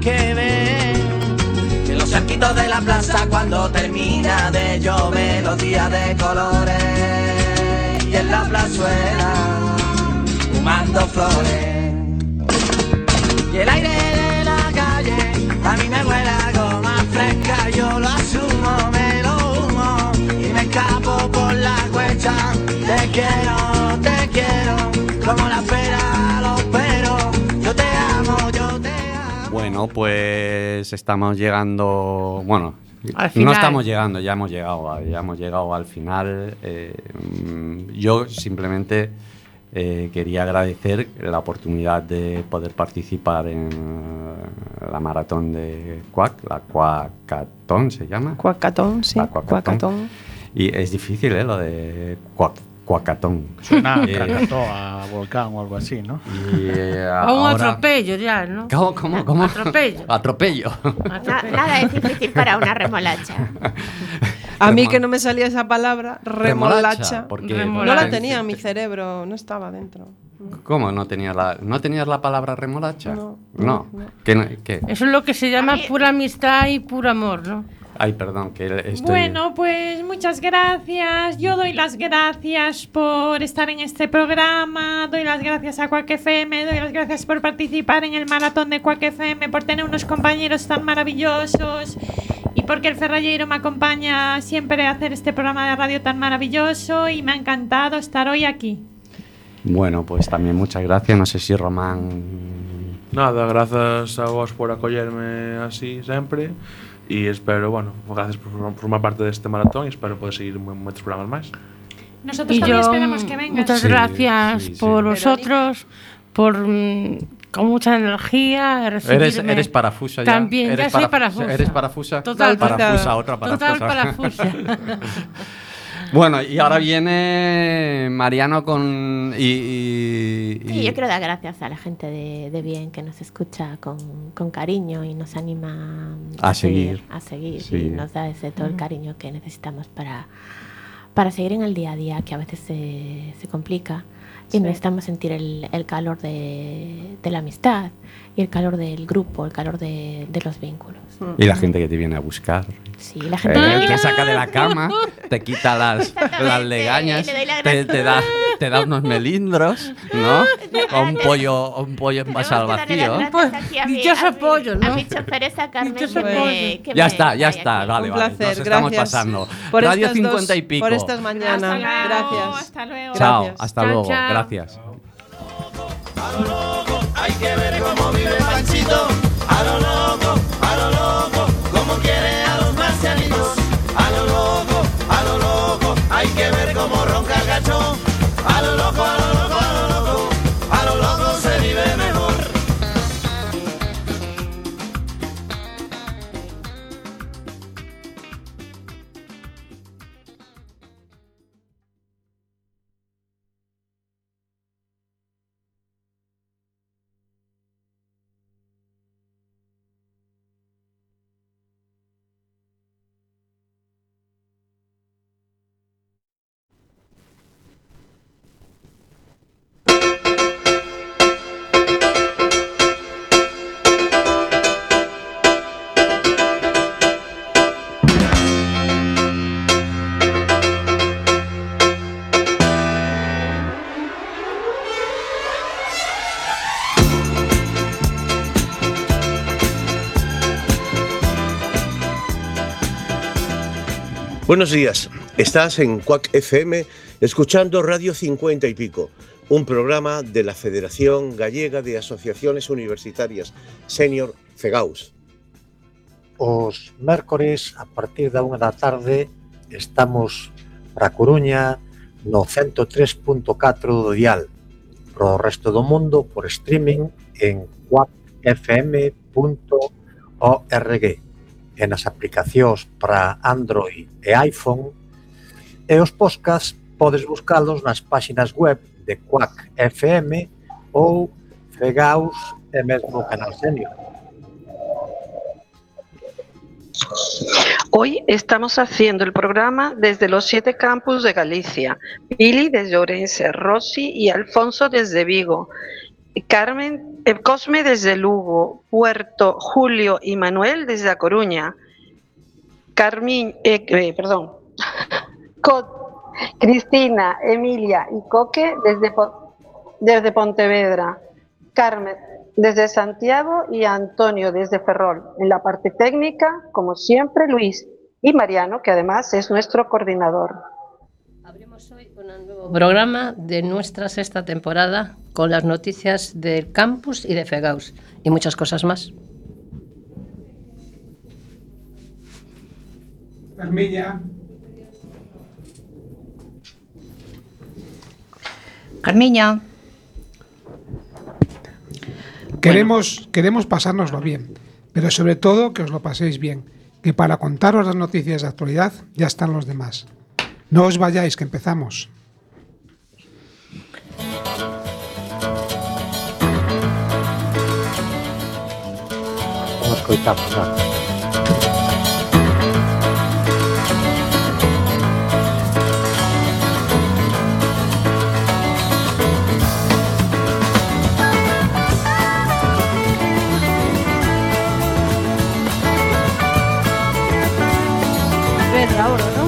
que ver. En los cerquitos de la plaza cuando termina de llover, los días de colores. Y en la plazuela, fumando flores. Y el aire de la calle a mí me huele a goma fresca. Yo lo asumo, me lo humo y me escapo por la cuesta. Te quiero, como la espera los peros. Yo te amo, yo te amo. Bueno, pues estamos llegando... Bueno, no estamos llegando, ya hemos llegado al final. Yo simplemente quería agradecer la oportunidad de poder participar en la maratón de Cuac, la Cuacatón se llama. Cuacatón, sí. Cuacatón. Y es difícil, lo de Cuacatón. Suena a Krakatoa, a volcán o algo así, ¿no? O un atropello ya, ¿no? ¿Cómo? Atropello. Nada es difícil para una remolacha. A mí que no me salía esa palabra, remolacha. No la tenía en mi cerebro, no estaba dentro. ¿Cómo? ¿No tenías la palabra remolacha? No. ¿Qué? Eso es lo que se llama pura amistad y puro amor, ¿no? Ay, perdón, que estoy... Bueno, pues muchas gracias. Yo doy las gracias por estar en este programa, doy las gracias a Quack FM, doy las gracias por participar en el maratón de Quack FM, por tener unos compañeros tan maravillosos y porque el Ferrallero me acompaña siempre a hacer este programa de radio tan maravilloso y me ha encantado estar hoy aquí. Bueno, pues también muchas gracias. No sé si Román... Nada, gracias a vos por acogerme así siempre. Y espero, gracias por formar parte de este maratón y espero poder seguir muchos programas más. Nosotros también esperamos que vengas. Muchas gracias por vosotros, por con mucha energía recibirme. Eres parafusa ya. También, ya soy parafusa. ¿Eres parafusa? Total parafusa, otra parafusa. Total parafusa. Bueno, y ahora viene Mariano con... Sí, yo quiero dar gracias a la gente de Bien que nos escucha con cariño y nos anima a seguir sí. Y nos da todo el cariño que necesitamos para seguir en el día a día, que a veces se complica y necesitamos sentir el calor de la amistad y el calor del grupo, el calor de los vínculos. Y la gente que te viene a buscar. Sí, la gente te saca de la cama, te quita las legañas, te da unos melindros, ¿no? O un pollo envasado al vacío. Dichoso pollo, ¿no? A mi choferesa Carmen que ya está, vale, un placer, nos estamos pasando. Por Radio 50 y pico. Por estas mañanas, gracias. Hasta luego. Chao, hasta luego, chao. gracias. A lo loco, hay que ver cómo vive Panchito. A lo loco, cómo quiere a los marcianitos. A lo loco, hay que ver cómo ronca el gacho. A lo loco, se vive mejor. Buenos días, estás en Quack FM escuchando Radio 50 y pico, un programa de la Federación Gallega de Asociaciones Universitarias Senior FEGAUS. Os mércores a partir da 1 da tarde estamos para Coruña no 103.4 do dial, pro resto do mundo por streaming en quackfm.org. E nas aplicacións para Android e iPhone e os podcasts podes buscalos nas páxinas web de Quack FM ou FEGAUS e mesmo Canal Senior. Hoy estamos haciendo el programa desde los 7 campus de Galicia, Pili desde Ourense, Rosy y Alfonso desde Vigo. Carmen, Cosme desde Lugo, Puerto, Julio y Manuel desde A Coruña, Cristina, Emilia y Coque desde Pontevedra, Carmen desde Santiago y Antonio desde Ferrol. En la parte técnica, como siempre, Luis y Mariano, que además es nuestro coordinador. Abrimos hoy un nuevo programa de nuestra 6ª temporada con las noticias del campus y de FEGAUS y muchas cosas más. Carmiña. Queremos pasárnoslo bien, pero sobre todo que os lo paséis bien, que para contaros las noticias de actualidad ya están los demás. No os vayáis, que empezamos. Vamos coitamos, ¿no? Ahora, ¿no?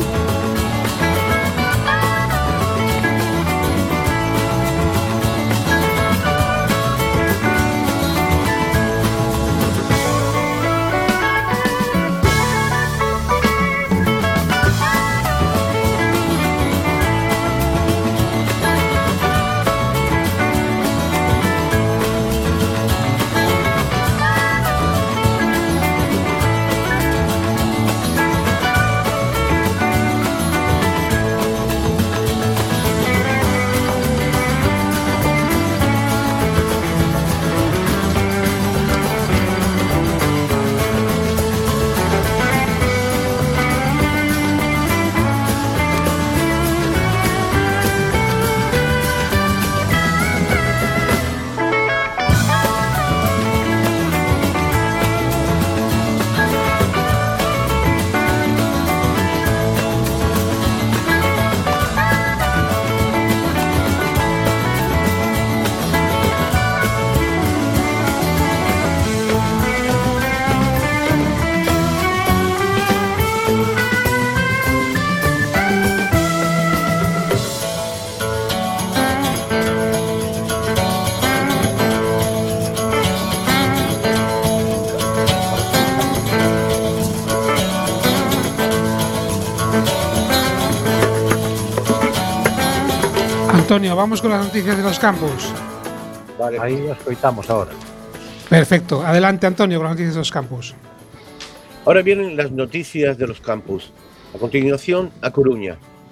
Antonio, vamos con las noticias de los campus. Vale, ahí os coitamos ahora. Perfecto. Adelante, Antonio, con las noticias de los campus. Ahora vienen las noticias de los campus. A continuación, A Coruña.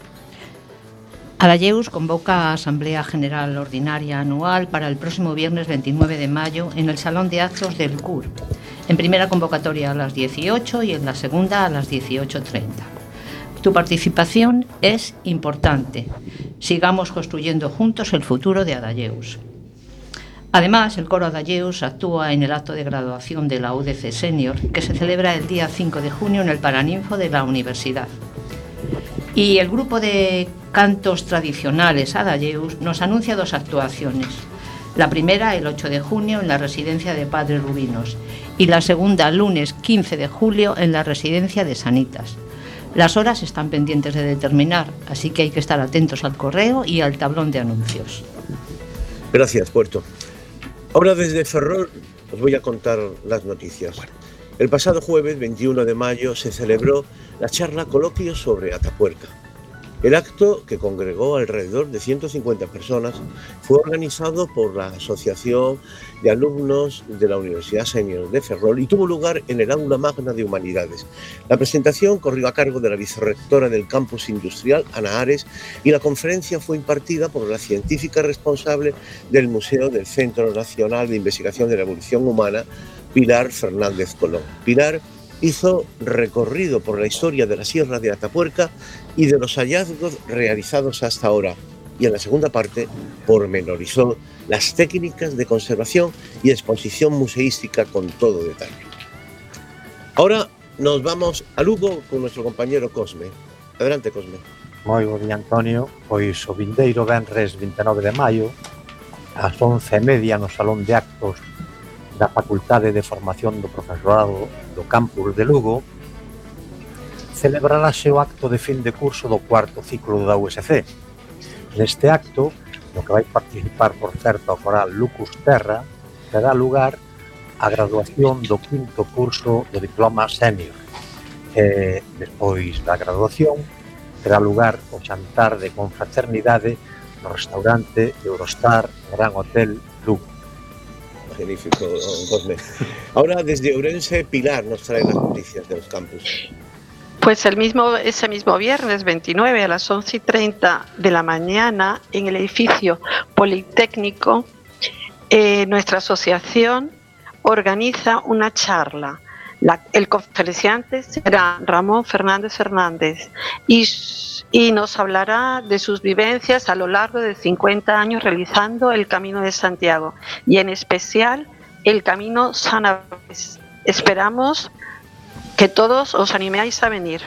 Adayeus convoca a Asamblea General Ordinaria Anual para el próximo viernes 29 de mayo en el Salón de Actos del CUR. En primera convocatoria a las 18 y en la segunda a las 18:30. Tu participación es importante. Sigamos construyendo juntos el futuro de Adayeus. Además, el coro Adayeus actúa en el acto de graduación de la UDC Senior, que se celebra el día 5 de junio en el Paraninfo de la Universidad. Y el grupo de cantos tradicionales Adayeus nos anuncia 2 actuaciones. La primera, el 8 de junio, en la residencia de Padres Rubinos, y la segunda, lunes 15 de julio, en la residencia de Sanitas. Las horas están pendientes de determinar, así que hay que estar atentos al correo y al tablón de anuncios. Gracias, Puerto. Ahora desde Ferrol os voy a contar las noticias. El pasado jueves 21 de mayo se celebró la charla coloquio sobre Atapuerca. El acto, que congregó alrededor de 150 personas, fue organizado por la Asociación de Alumnos de la Universidad Senior de Ferrol y tuvo lugar en el Aula Magna de Humanidades. La presentación corrió a cargo de la vicerrectora del campus industrial, Ana Ares, y la conferencia fue impartida por la científica responsable del Museo del Centro Nacional de Investigación de la Evolución Humana, Pilar Fernández Colón. Pilar hizo recorrido por la historia de la Sierra de Atapuerca y de los hallazgos realizados hasta ahora. Y en la segunda parte pormenorizó las técnicas de conservación y exposición museística con todo detalle. Ahora nos vamos a Lugo con nuestro compañero Cosme. Adelante, Cosme. Moi bo día, Antonio. Pois o vindeiro venres 29 de maio ás 11:30 no Salón de Actos da Facultade de Formación do Profesorado do Campus de Lugo, celebrarase o acto de fin de curso do cuarto ciclo da USC. Neste acto, no que vai participar, por certo, a coral Lucus Terra, terá lugar a graduación do quinto curso do diploma senior. Despois da graduación, terá lugar o xantar de confraternidade no restaurante Eurostar Gran Hotel Lugo. Magnífico, Cosme. Ahora desde Ourense, Pilar nos trae las noticias de los campus. Pues ese mismo viernes 29 a las 11:30 de la mañana en el edificio Politécnico, nuestra asociación organiza una charla. El conferenciante será Ramón Fernández y nos hablará de sus vivencias a lo largo de 50 años realizando el Camino de Santiago y en especial el Camino Sanabres. Esperamos que todos os animéis a venir.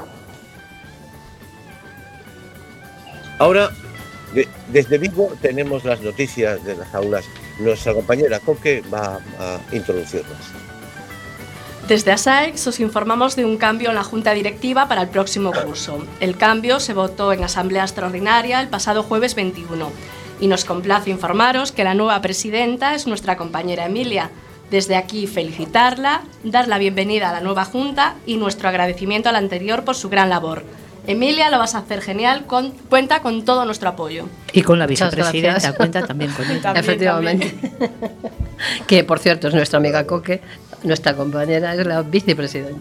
Ahora, desde Vigo tenemos las noticias de las aulas. Nuestra compañera Coque va a introducirlas. Desde ASAEX os informamos de un cambio en la Junta Directiva para el próximo curso. El cambio se votó en Asamblea Extraordinaria el pasado jueves 21 y nos complace informaros que la nueva presidenta es nuestra compañera Emilia. Desde aquí felicitarla, dar la bienvenida a la nueva Junta y nuestro agradecimiento a la anterior por su gran labor. Emilia, lo vas a hacer genial, cuenta con todo nuestro apoyo. Y con la vicepresidenta, cuenta también con ella. Efectivamente. Que, por cierto, es nuestra amiga Coque, nuestra compañera, es la vicepresidenta.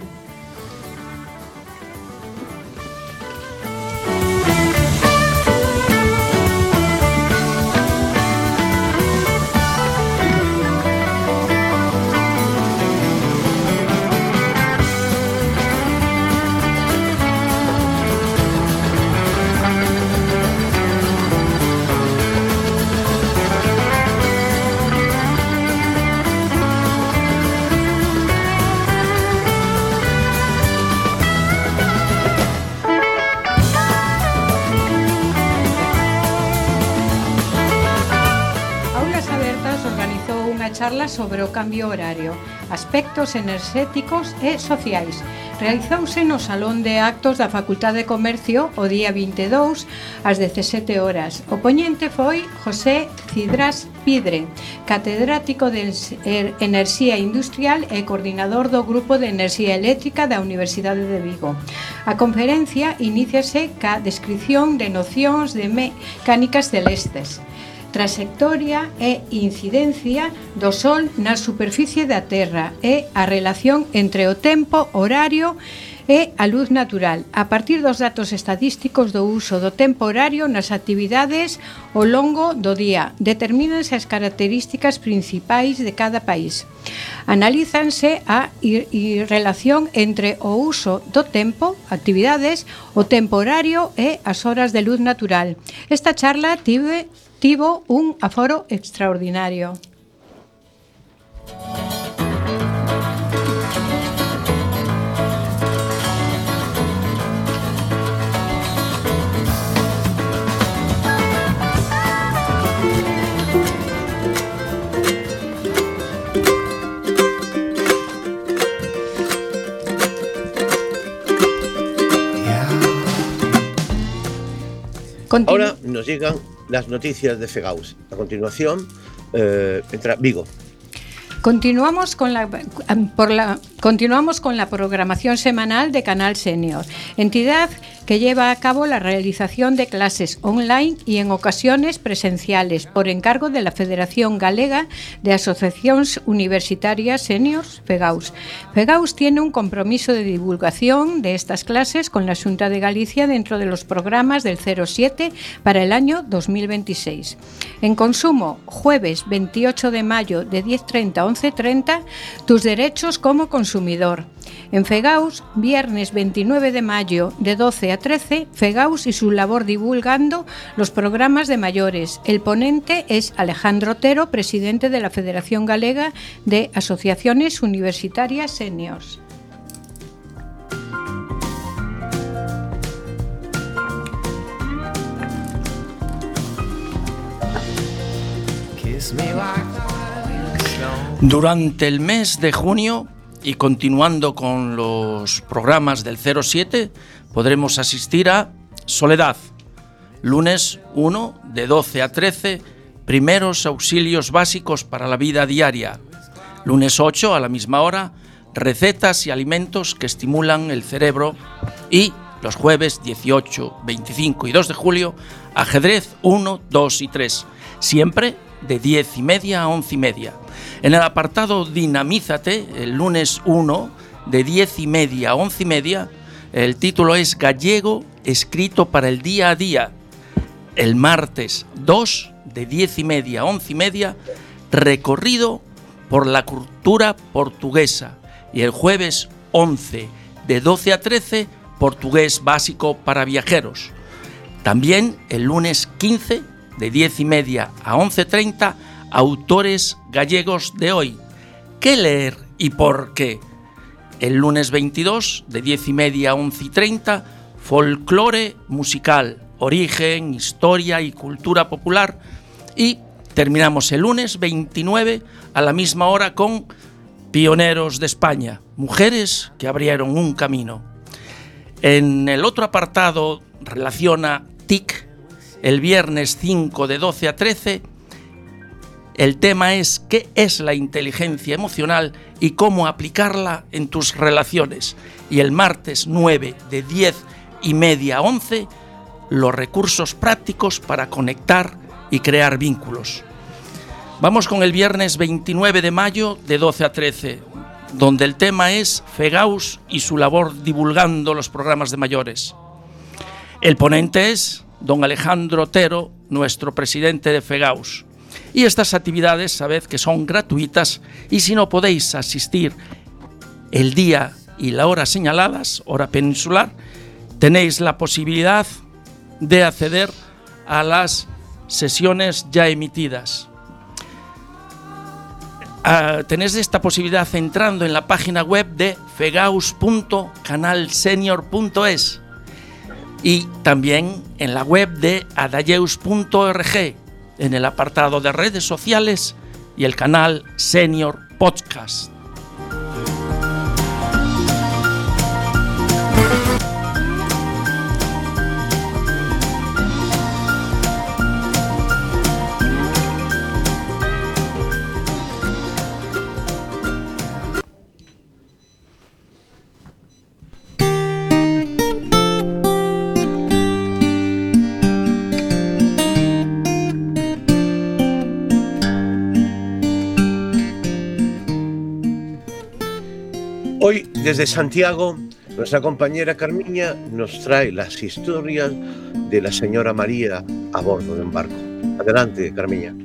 Charla sobre o cambio horario, aspectos enerxéticos e sociais. Realizouse no Salón de Actos da Facultade de Comercio o día 22 ás 17 horas. O poñente foi José Cidrás Pidre, catedrático de Enerxía Industrial e coordinador do Grupo de Enerxía Eléctrica da Universidade de Vigo. A conferencia iníciase ca descripción de nocións de mecánicas celestes, trayectoria e incidencia do Sol na superficie da Terra e a relación entre o tempo horario e a luz natural, a partir dos datos estadísticos do uso do tempo horario nas actividades ao longo do día. Determínanse as características principais de cada país. Analízanse a relación entre o uso do tempo, actividades, o tempo horario e as horas de luz natural. Esta charla tivo un aforo extraordinario. Ahora nos llegan las noticias de FEGAUS. A continuación, entra Vigo. Continuamos con la programación semanal de Canal Senior, entidad que lleva a cabo la realización de clases online y en ocasiones presenciales por encargo de la Federación Galega de Asociaciones Universitarias Seniors, FEGAUS. FEGAUS tiene un compromiso de divulgación de estas clases con la Xunta de Galicia dentro de los programas del 07 para el año 2026. En consumo, jueves 28 de mayo de 10:30 a 11:30, tus derechos como consumidor. En FEGAUS, viernes 29 de mayo de 12 a 13, FEGAUS y su labor divulgando los programas de mayores. El ponente es Alejandro Otero, presidente de la Federación Galega de Asociaciones Universitarias Seniors. Durante el mes de junio y continuando con los programas del 07, podremos asistir a Soledad, lunes 1 de 12 a 13, primeros auxilios básicos para la vida diaria. Lunes 8 a la misma hora, recetas y alimentos que estimulan el cerebro. Y los jueves 18, 25 y 2 de julio, ajedrez 1, 2 y 3, siempre de 10:30 a 11:30. En el apartado Dinamízate, el lunes 1, de 10:30 a 11:30, el título es Gallego escrito para el día a día. El martes 2, de 10:30 a 11:30, recorrido por la cultura portuguesa. Y el jueves 11, de 12 a 13, portugués básico para viajeros. También el lunes 15, de 10:30 a 11:30, autores gallegos de hoy. ¿Qué leer y por qué? El lunes 22, de 10:30 a 11:30, folclore musical, origen, historia y cultura popular. Y terminamos el lunes 29 a la misma hora con Pioneros de España, mujeres que abrieron un camino. En el otro apartado relaciona TIC, el viernes 5 de 12 a 13, el tema es ¿qué es la inteligencia emocional y cómo aplicarla en tus relaciones? Y el martes 9 de 10:30 a 11, los recursos prácticos para conectar y crear vínculos. Vamos con el viernes 29 de mayo de 12 a 13, donde el tema es FEGAUS y su labor divulgando los programas de mayores. El ponente es don Alejandro Otero, nuestro presidente de FEGAUS. Y estas actividades, sabed que son gratuitas, y si no podéis asistir el día y la hora señaladas, hora peninsular, tenéis la posibilidad de acceder a las sesiones ya emitidas. Tenéis esta posibilidad entrando en la página web de fegaus.canalsenior.es y también en la web de adayeus.org, en el apartado de redes sociales y el canal Senior Podcast. Hoy, desde Santiago, nuestra compañera Carmiña nos trae las historias de la señora María a bordo de un barco. Adelante, Carmiña.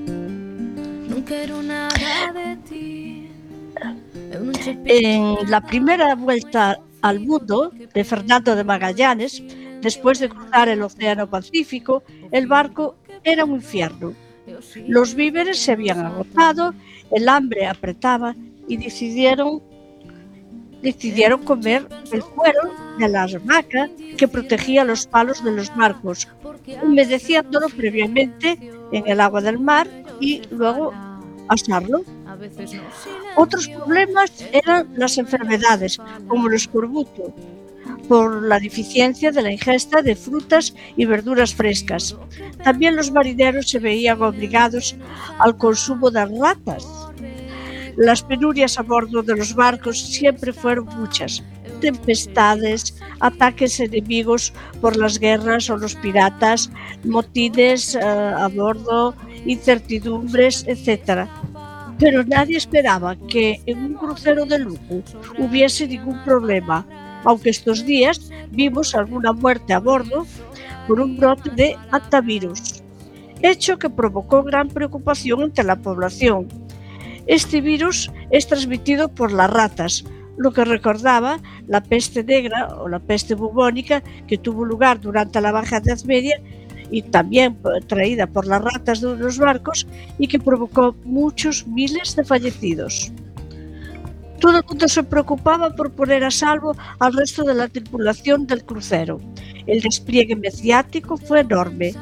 En la primera vuelta al mundo de Fernando de Magallanes, después de cruzar el Océano Pacífico, el barco era un infierno. Los víveres se habían agotado, el hambre apretaba y decidieron comer el cuero de la hamaca que protegía los palos de los barcos, humedeciéndolo previamente en el agua del mar y luego asarlo. Otros problemas eran las enfermedades, como el escorbuto, por la deficiencia de la ingesta de frutas y verduras frescas. También los marineros se veían obligados al consumo de ratas. Las penurias a bordo de los barcos siempre fueron muchas. Tempestades, ataques enemigos por las guerras o los piratas, motines a bordo, incertidumbres, etc. Pero nadie esperaba que en un crucero de lujo hubiese ningún problema, aunque estos días vimos alguna muerte a bordo por un brote de hantavirus, hecho que provocó gran preocupación entre la población. Este virus es transmitido por las ratas, lo que recordaba la peste negra o la peste bubónica que tuvo lugar durante la Baja Edad Media y también traída por las ratas de los barcos y que provocó muchos miles de fallecidos. Todo el mundo se preocupaba por poner a salvo al resto de la tripulación del crucero. El despliegue mediático fue enorme.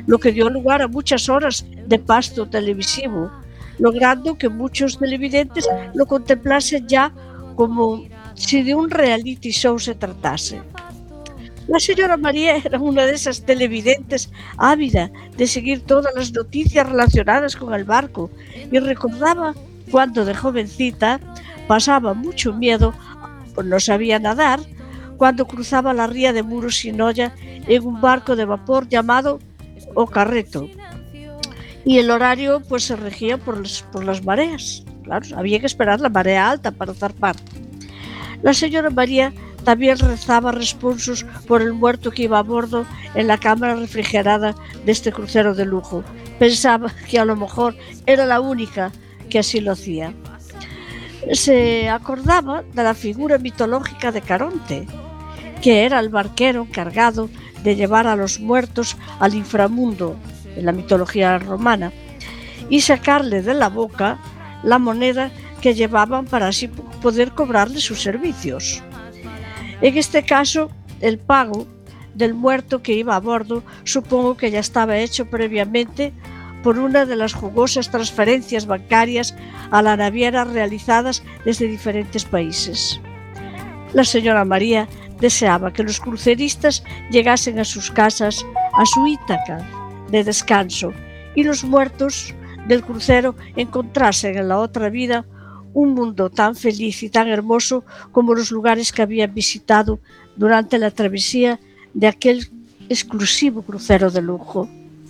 lo que dio lugar a muchas horas de pasto televisivo, logrando que muchos televidentes lo contemplasen ya como si de un reality show se tratase. La señora María era una de esas televidentes ávida de seguir todas las noticias relacionadas con el barco y recordaba cuando de jovencita pasaba mucho miedo, pues no sabía nadar, cuando cruzaba la ría de Muros y Noia en un barco de vapor llamado O Carreto. Y el horario pues se regía por las mareas. Claro, había que esperar la marea alta para zarpar. La señora María también rezaba responsos por el muerto que iba a bordo en la cámara refrigerada de este crucero de lujo. Pensaba que a lo mejor era la única que así lo hacía. Se acordaba de la figura mitológica de Caronte, que era el barquero encargado de llevar a los muertos al inframundo en la mitología romana y sacarle de la boca la moneda que llevaban para así poder cobrarle sus servicios. En este caso, el pago del muerto que iba a bordo supongo que ya estaba hecho previamente por una de las jugosas transferencias bancarias a la naviera realizadas desde diferentes países. La señora María deseaba que los cruceristas llegasen a sus casas, a su Ítaca de descanso, y los muertos del crucero encontrasen en la otra vida un mundo tan feliz y tan hermoso como los lugares que habían visitado durante la travesía de aquel exclusivo crucero de lujo.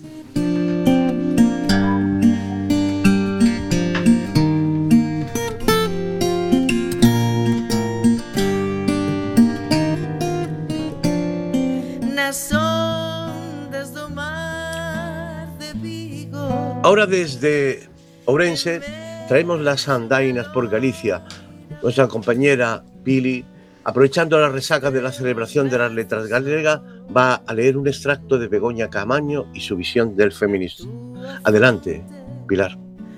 Ahora desde Ourense traemos las andainas por Galicia. Nuestra compañera Pili, aprovechando la resaca de la celebración de las letras galegas, va a leer un extracto de Begoña Caamaño y su visión del feminismo. Adelante, Pilar.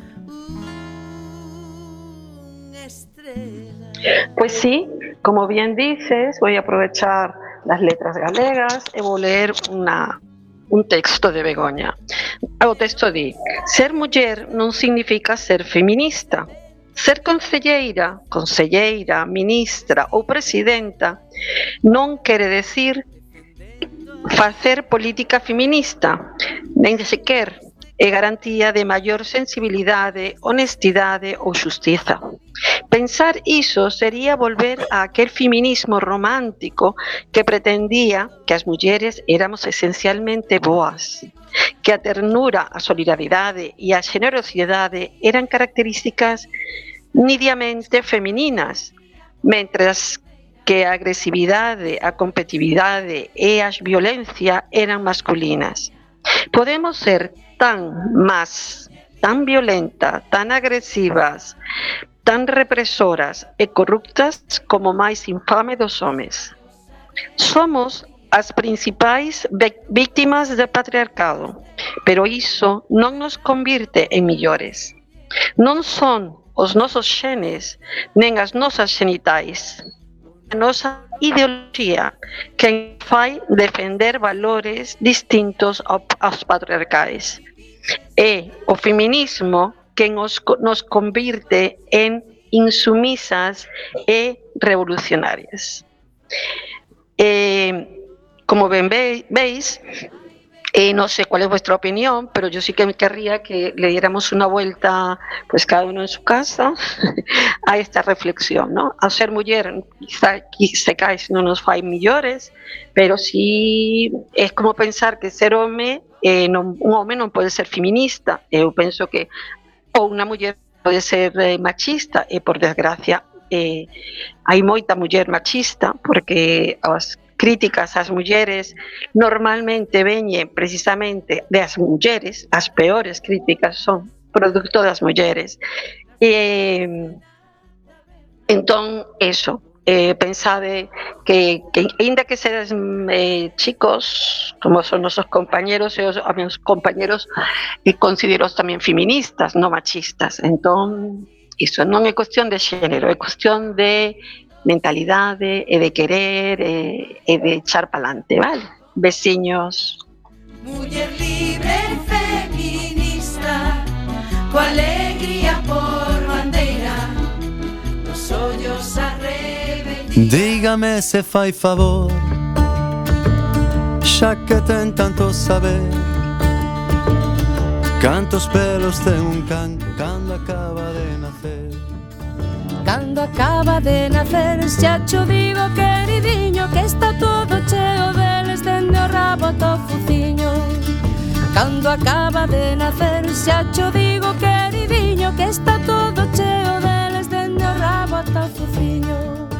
Pues sí, como bien dices, voy a aprovechar las letras galegas e vou ler un texto de Begoña. O texto di: ser muller non significa ser feminista. Ser conselleira, ministra ou presidenta non quere decir facer política feminista, nen sequer é garantía de maior sensibilidade, honestidade ou xustiza. Pensar iso sería volver a aquel feminismo romántico que pretendía que as mulleres éramos esencialmente boas, que a ternura, a solidaridade e a generosidade eran características nidiamente femininas, mentras que a agresividade, a competitividade e a violencia eran masculinas. Podemos ser tan violentas, tan agresivas, tan represoras e corruptas como máis infame dos homes. Somos as principais víctimas do patriarcado, pero iso non nos convirte en millores. Non son os nosos xenes nen as nosas xenitais, a nosa ideoloxía que fai defender valores distintos aos patriarcais. É o feminismo que nos convirte en insumisas e revolucionarias. Como ben veis, no sé cuál es vuestra opinión, pero yo sí que me querría que le diéramos una vuelta, pues cada uno en su casa, a esta reflexión, ¿no? Al ser mujer, quizás no nos fai millores, pero sí es como pensar que ser home, un home non pode ser feminista. Eu penso que ou unha muller pode ser machista, e por desgracia hai moita muller machista, porque as críticas ás mulleres normalmente veñen precisamente das mulleres, as peores críticas son producto das mulleres. Entón, eso, pensade que ainda que sedes chicos, como son nosos compañeros, e os meus compañeros considero tamén feministas, non machistas. Entón, iso non é cuestión de xénero, é cuestión de mentalidade e de querer e de echar pa'lante, vale? Veciños. libre e feminista, coa alegría por bandeira, nos ollos a rebeldía. Dígame se fai favor, xa que ten tanto saber, cantos pelos ten un can cando acaba de nacer. Cando acaba de nacer, xa cho digo, queridiño, que está todo cheo deles dende o rabo to fuciño. Cando acaba de nacer, xa cho digo, queridiño, que está todo cheo deles dende o rabo to fuciño.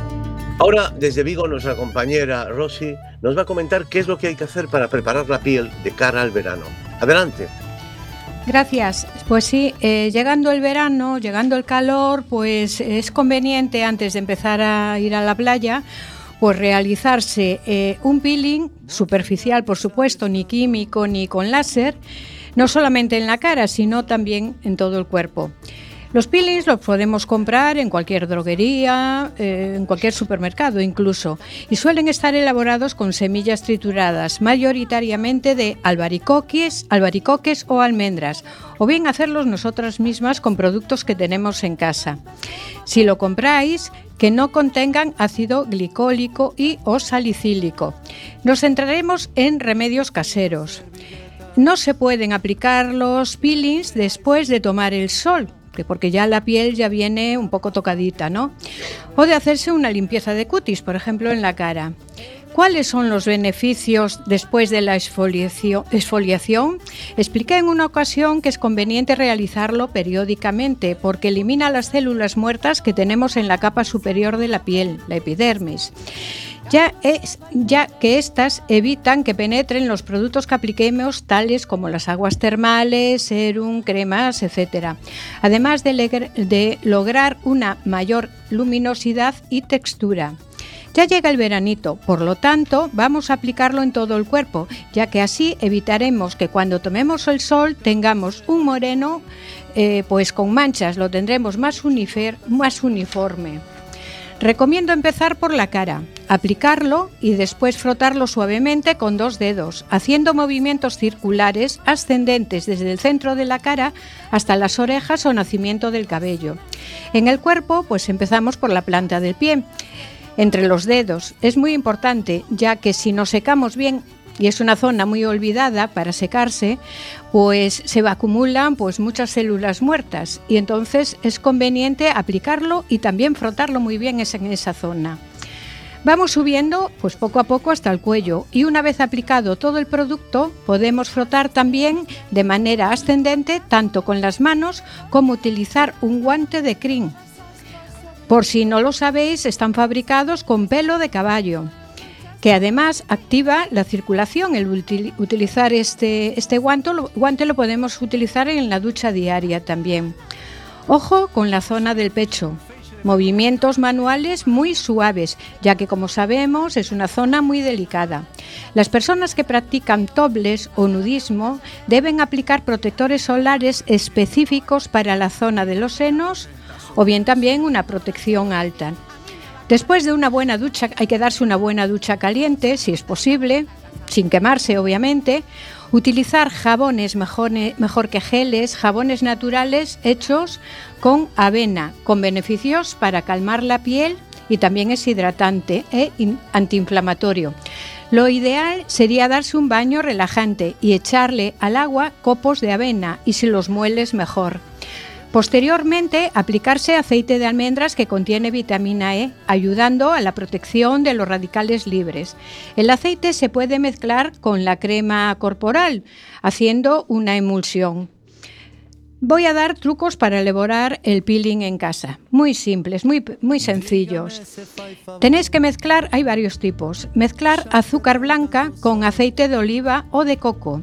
Ahora, desde Vigo, nuestra compañera Rosy nos va a comentar qué es lo que hay que hacer para preparar la piel de cara al verano. Adelante. Gracias. Pues sí, llegando el verano, llegando el calor, pues es conveniente antes de empezar a ir a la playa, pues realizarse un peeling superficial, por supuesto, ni químico ni con láser, no solamente en la cara, sino también en todo el cuerpo. Los peelings los podemos comprar en cualquier droguería, en cualquier supermercado incluso, y suelen estar elaborados con semillas trituradas, mayoritariamente de albaricoques o almendras, o bien hacerlos nosotras mismas con productos que tenemos en casa. Si lo compráis, que no contengan ácido glicólico y o salicílico. Nos centraremos en remedios caseros. No se pueden aplicar los peelings después de tomar el sol, porque ya la piel ya viene un poco tocadita, ¿no? O de hacerse una limpieza de cutis, por ejemplo, en la cara. ¿Cuáles son los beneficios después de la exfoliación? Expliqué en una ocasión que es conveniente realizarlo periódicamente porque elimina las células muertas que tenemos en la capa superior de la piel, la epidermis, ya que éstas evitan que penetren los productos que apliquemos, tales como las aguas termales, serum, cremas, etc. Además de lograr una mayor luminosidad y textura. Ya llega el veranito, por lo tanto, vamos a aplicarlo en todo el cuerpo, ya que así evitaremos que cuando tomemos el sol tengamos un moreno pues con manchas, lo tendremos más uniforme. Recomiendo empezar por la cara, aplicarlo y después frotarlo suavemente con 2 dedos, haciendo movimientos circulares ascendentes desde el centro de la cara hasta las orejas o nacimiento del cabello. En el cuerpo, pues empezamos por la planta del pie, entre los dedos. Es muy importante, ya que si nos secamos bien, y es una zona muy olvidada para secarse, pues se acumulan pues muchas células muertas y entonces es conveniente aplicarlo y también frotarlo muy bien en esa zona. Vamos subiendo pues poco a poco hasta el cuello y una vez aplicado todo el producto podemos frotar también de manera ascendente tanto con las manos como utilizar un guante de crin. Por si no lo sabéis, están fabricados con pelo de caballo, que además activa la circulación. El utilizar este guante lo podemos utilizar en la ducha diaria también. Ojo con la zona del pecho. Movimientos manuales muy suaves, ya que como sabemos es una zona muy delicada. Las personas que practican topless o nudismo deben aplicar protectores solares específicos para la zona de los senos o bien también una protección alta. Después de una buena ducha, hay que darse una buena ducha caliente, si es posible, sin quemarse obviamente. Utilizar jabones mejor que geles, jabones naturales hechos con avena, con beneficios para calmar la piel y también es hidratante e antiinflamatorio. Lo ideal sería darse un baño relajante y echarle al agua copos de avena y si los mueles mejor. Posteriormente, aplicarse aceite de almendras que contiene vitamina E, ayudando a la protección de los radicales libres. El aceite se puede mezclar con la crema corporal, haciendo una emulsión. Voy a dar trucos para elaborar el peeling en casa. Muy simples, muy sencillos. Tenéis que mezclar, hay varios tipos. Mezclar azúcar blanca con aceite de oliva o de coco.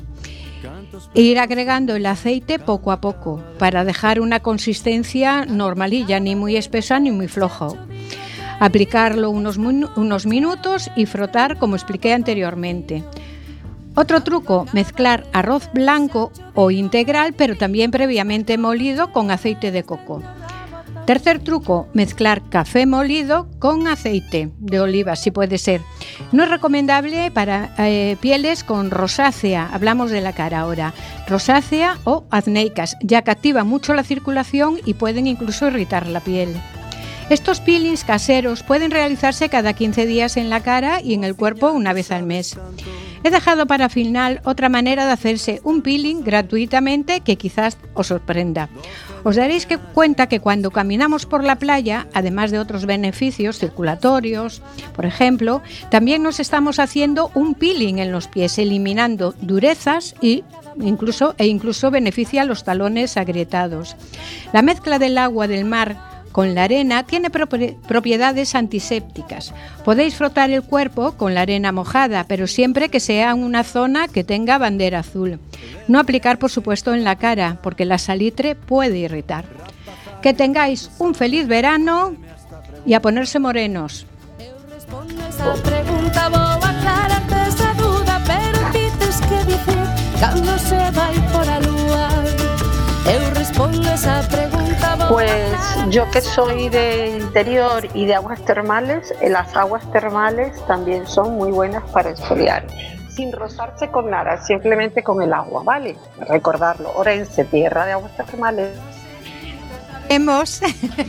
E ir agregando el aceite poco a poco para dejar una consistencia normalilla, ni muy espesa ni muy flojo. Aplicarlo unos minutos y frotar como expliqué anteriormente. Otro truco, mezclar arroz blanco o integral, pero también previamente molido con aceite de coco. Tercer truco, mezclar café molido con aceite de oliva, si puede ser. No es recomendable para pieles con rosácea, hablamos de la cara ahora, rosácea o acnéicas, ya que activa mucho la circulación y pueden incluso irritar la piel. Estos peelings caseros pueden realizarse cada 15 días en la cara y en el cuerpo una vez al mes. He dejado para final otra manera de hacerse un peeling gratuitamente que quizás os sorprenda. Os daréis cuenta que cuando caminamos por la playa, además de otros beneficios circulatorios, por ejemplo, también nos estamos haciendo un peeling en los pies, eliminando durezas e incluso beneficia los talones agrietados. La mezcla del agua del mar con la arena tiene propiedades antisépticas. Podéis frotar el cuerpo con la arena mojada, pero siempre que sea en una zona que tenga bandera azul. No aplicar, por supuesto, en la cara, porque la salitre puede irritar. Que tengáis un feliz verano y a ponerse morenos. Esa pregunta boa aclararte esa duda, pero dices que dicir cando se vai por a lúa. Eu respondo esa pregunta boa. Pues yo que soy de interior y de aguas termales, las aguas termales también son muy buenas para exfoliar, sin rozarse con nada, simplemente con el agua, ¿vale? Recordarlo, Orense, tierra de aguas termales. Hemos...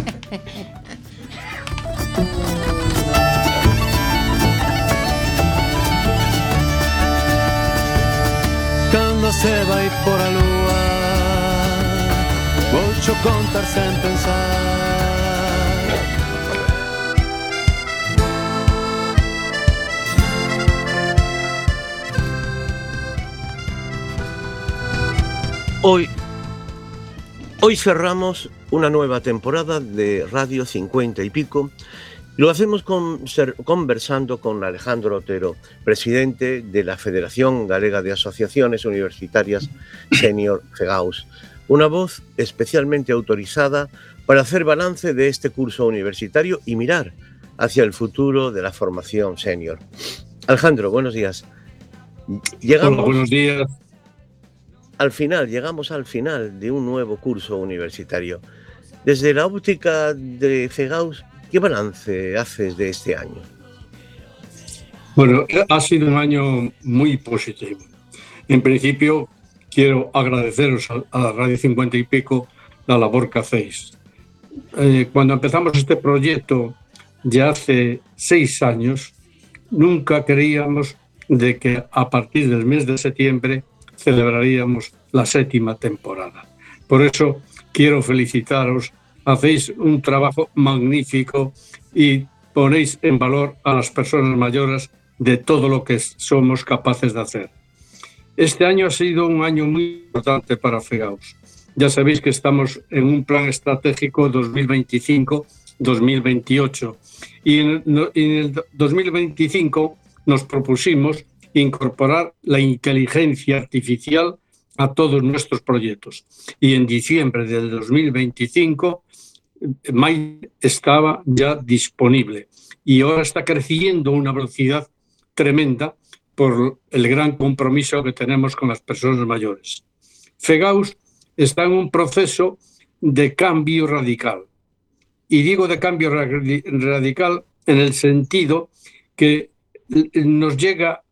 Cando se vai por a lúa, voucho contar sen pensar. Hoy cerramos una nueva temporada de Radio 50 y Pico. Lo hacemos conversando con Alejandro Otero, presidente de la Federación Galega de Asociaciones Universitarias Senior FEGAUS, una voz especialmente autorizada para hacer balance de este curso universitario y mirar hacia el futuro de la formación senior. Alejandro, buenos días. Hola, buenos días. Llegamos al final de un nuevo curso universitario. Desde la óptica de FEGAUS, ¿qué balance haces de este año? Bueno, ha sido un año muy positivo. En principio, quiero agradeceros a Radio 50 y Pico la labor que hacéis. Cuando empezamos este proyecto, ya hace 6 años, nunca creíamos de que a partir del mes de septiembre celebraríamos la 7ª temporada. Por eso quiero felicitaros, hacéis un trabajo magnífico y ponéis en valor a las personas mayores de todo lo que somos capaces de hacer. Este año ha sido un año muy importante para FEGAUS. Ya sabéis que estamos en un plan estratégico 2025-2028 y en el 2025 nos propusimos incorporar la inteligencia artificial a todos nuestros proyectos. Y en diciembre del 2025, Mail estaba ya disponible. Y ahora está creciendo a una velocidad tremenda por el gran compromiso que tenemos con las personas mayores. FEGAUS está en un proceso de cambio radical. Y digo de cambio radical en el sentido que nos llega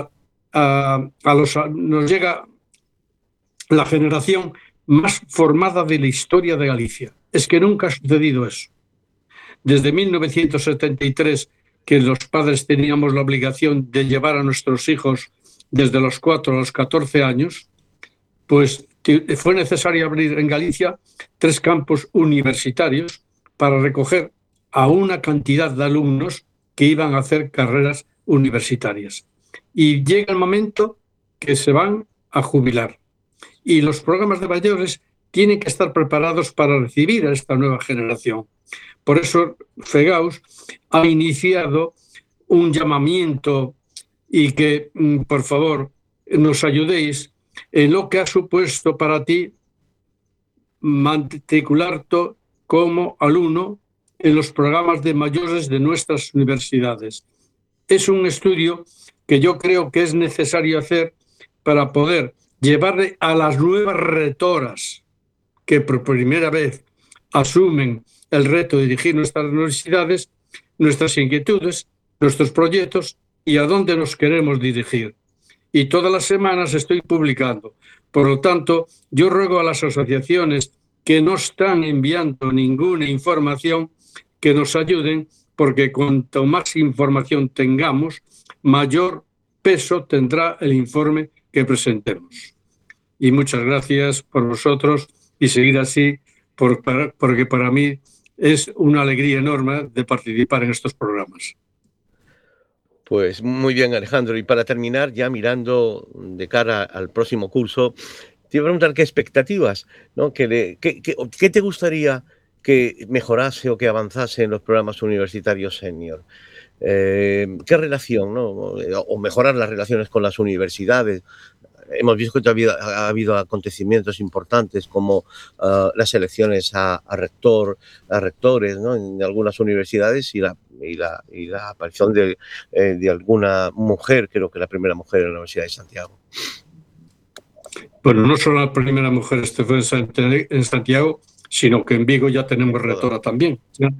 nos llega la generación más formada de la historia de Galicia. Es que nunca ha sucedido eso. Desde 1973, que los padres teníamos la obligación de llevar a nuestros hijos desde los 4 a los 14 años, pues fue necesario abrir en Galicia 3 campus universitarios para recoger a una cantidad de alumnos que iban a hacer carreras universitarias. Y llega el momento que se van a jubilar. Y los programas de mayores tienen que estar preparados para recibir a esta nueva generación. Por eso FEGAUS ha iniciado un llamamiento y que, por favor, nos ayudéis en lo que ha supuesto para ti matricularte como alumno en los programas de mayores de nuestras universidades. Es un estudio que yo creo que es necesario hacer para poder llevarle a las nuevas rectoras que por primera vez asumen el reto de dirigir nuestras universidades, nuestras inquietudes, nuestros proyectos y a dónde nos queremos dirigir. Y todas las semanas estoy publicando. Por lo tanto, yo ruego a las asociaciones que no están enviando ninguna información que nos ayuden, porque cuanto más información tengamos, mayor peso tendrá el informe que presentemos. Y muchas gracias por vosotros y seguir así, porque para mí es una alegría enorme de participar en estos programas. Pues muy bien, Alejandro. Y para terminar, ya mirando de cara al próximo curso, te iba a preguntar qué expectativas, ¿no? ¿Qué te gustaría que mejorase o que avanzase en los programas universitarios senior? ¿Qué relación, ¿no? O mejorar las relaciones con las universidades? Hemos visto que ha habido acontecimientos importantes como las elecciones a rectores, ¿no? En algunas universidades y la aparición de alguna mujer, creo que la primera mujer en la Universidad de Santiago. Bueno, no solo la primera mujer fue en Santiago, sino que en Vigo ya tenemos rectora también,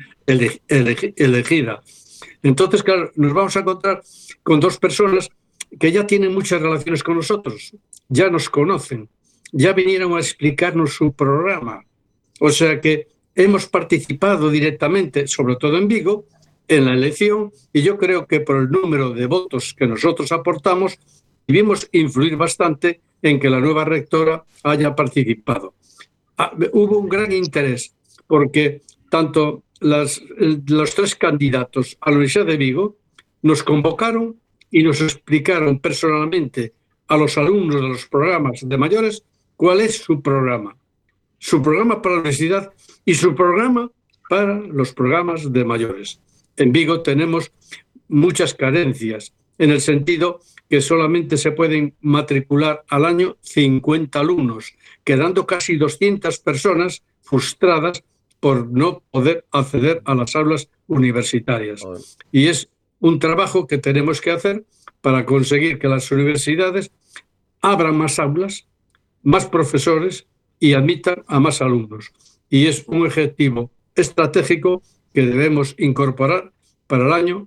elegida. Entonces, claro, nos vamos a encontrar con dos personas que ya tienen muchas relaciones con nosotros, ya nos conocen, ya vinieron a explicarnos su programa. O sea que hemos participado directamente, sobre todo en Vigo, en la elección, y yo creo que por el número de votos que nosotros aportamos, debimos influir bastante en que la nueva rectora haya participado. Hubo un gran interés, porque tanto los tres candidatos a la Universidad de Vigo nos convocaron y nos explicaron personalmente a los alumnos de los programas de mayores cuál es su programa para la universidad y su programa para los programas de mayores. En Vigo tenemos muchas carencias, en el sentido que solamente se pueden matricular al año 50 alumnos, quedando casi 200 personas frustradas por no poder acceder a las aulas universitarias. Y es un trabajo que tenemos que hacer para conseguir que las universidades abran más aulas, más profesores y admitan a más alumnos. Y es un objetivo estratégico que debemos incorporar para el año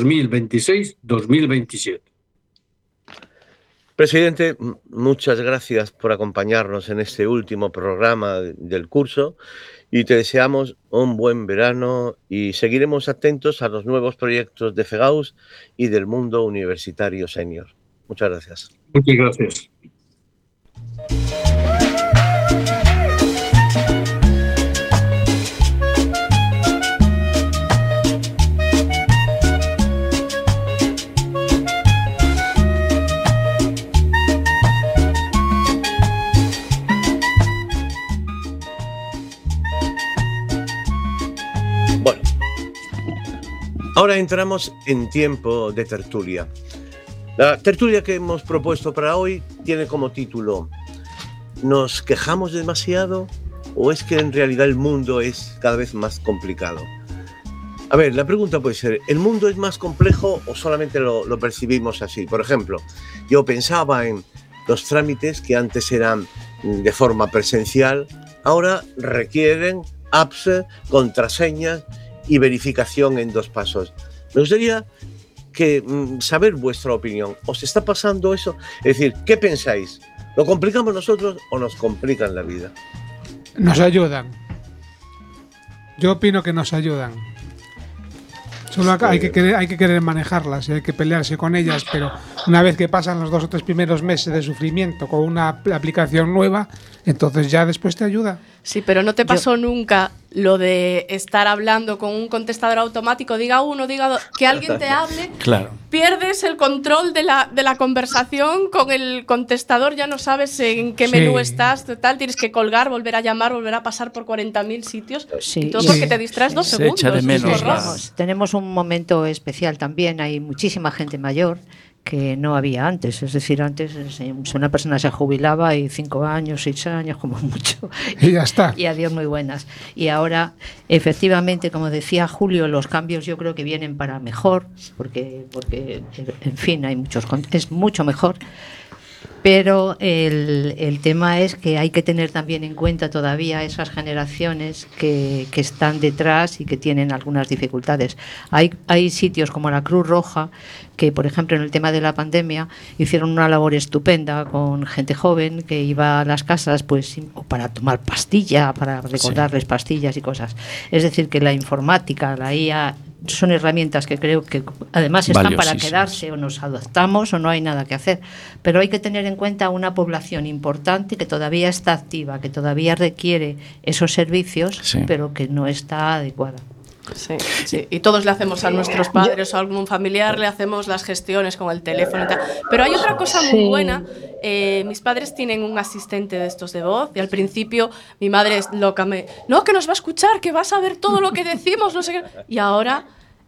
2026-2027. Presidente, muchas gracias por acompañarnos en este último programa del curso y te deseamos un buen verano y seguiremos atentos a los nuevos proyectos de FEGAUS y del mundo universitario senior. Muchas gracias. Muchas gracias. Ahora entramos en tiempo de tertulia. La tertulia que hemos propuesto para hoy tiene como título ¿Nos quejamos demasiado o es que en realidad el mundo es cada vez más complicado? A ver, la pregunta puede ser, ¿el mundo es más complejo o solamente lo percibimos así? Por ejemplo, yo pensaba en los trámites que antes eran de forma presencial, ahora requieren apps, contraseñas y verificación en 2 pasos. Me gustaría saber vuestra opinión. ¿Os está pasando eso? Es decir, ¿qué pensáis? ¿Lo complicamos nosotros o nos complican la vida? Nos ayudan. Yo opino que nos ayudan. Solo hay que querer manejarlas y hay que pelearse con ellas, pero una vez que pasan los 2 o 3 primeros meses de sufrimiento con una aplicación nueva, entonces ya después te ayuda. Sí, pero ¿no te pasó nunca lo de estar hablando con un contestador automático, diga uno, diga dos, que alguien te hable? Claro. Pierdes el control de la conversación con el contestador, ya no sabes en qué menú estás, tal, tienes que colgar, volver a llamar, volver a pasar por 40.000 sitios, y todo porque te distraes 2 segundos. Echa de menos Tenemos un momento especial también, hay muchísima gente mayor que no había antes, es decir, antes una persona se jubilaba y 5 años, 6 años como mucho y ya está, y adiós muy buenas. Y ahora efectivamente, como decía Julio, los cambios yo creo que vienen para mejor, porque en fin, es mucho mejor, Pero el tema es que hay que tener también en cuenta todavía esas generaciones que están detrás y que tienen algunas dificultades. Hay sitios como la Cruz Roja que, por ejemplo, en el tema de la pandemia hicieron una labor estupenda con gente joven que iba a las casas pues para tomar pastilla, para recordarles pastillas y cosas. Es decir, que la informática, la IA, son herramientas que creo que además están para quedarse, o nos adaptamos o no hay nada que hacer. Pero hay que tener en cuenta una población importante que todavía está activa, que todavía requiere esos servicios, pero que no está adecuada. Sí, sí, y todos le hacemos a nuestros padres o a algún familiar, le hacemos las gestiones con el teléfono y tal. Pero hay otra cosa muy buena. Mis padres tienen un asistente de estos de voz y al principio mi madre es loca, no, que nos va a escuchar, que va a saber todo lo que decimos, no sé qué. Y ahora,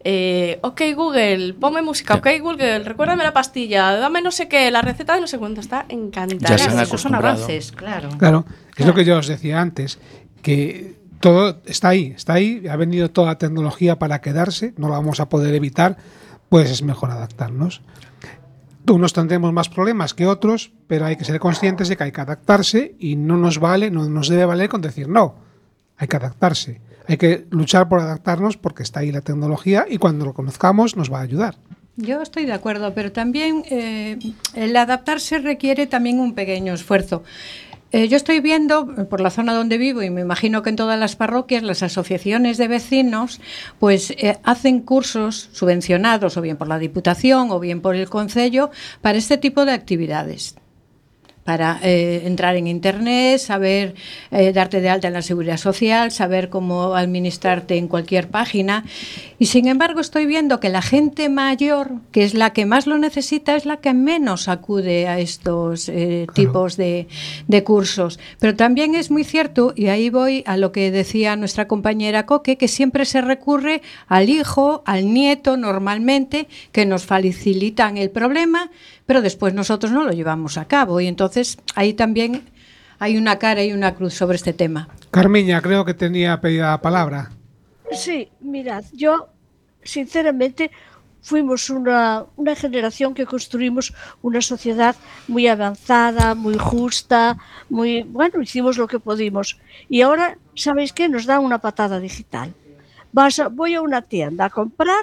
ok Google, ponme música, ok Google, recuérdame la pastilla, dame no sé qué, la receta de no sé cuánto, está encantada. Ya se han acostumbrado. Esos son avances, claro. Claro, es lo que yo os decía antes, que todo está ahí, ha venido toda la tecnología para quedarse, no la vamos a poder evitar, pues es mejor adaptarnos. Unos tendremos más problemas que otros, pero hay que ser conscientes de que hay que adaptarse y no nos debe valer con decir no, hay que adaptarse, hay que luchar por adaptarnos porque está ahí la tecnología y cuando lo conozcamos nos va a ayudar. Yo estoy de acuerdo, pero también el adaptarse requiere también un pequeño esfuerzo. Yo estoy viendo, por la zona donde vivo, y me imagino que en todas las parroquias, las asociaciones de vecinos pues hacen cursos subvencionados o bien por la Diputación o bien por el Concello para este tipo de actividades. Para entrar en Internet, saber darte de alta en la Seguridad Social, saber cómo administrarte en cualquier página. Y sin embargo estoy viendo que la gente mayor, que es la que más lo necesita, es la que menos acude a estos tipos de cursos. Pero también es muy cierto, y ahí voy a lo que decía nuestra compañera Coque, que siempre se recurre al hijo, al nieto normalmente, que nos facilitan el problema, pero después nosotros no lo llevamos a cabo y entonces ahí también hay una cara y una cruz sobre este tema. Carmiña, creo que tenía pedida la palabra. Sí, mirad, yo sinceramente fuimos una generación que construimos una sociedad muy avanzada, muy justa, hicimos lo que pudimos. Y ahora, ¿sabéis qué? Nos da una patada digital. Voy a una tienda a comprar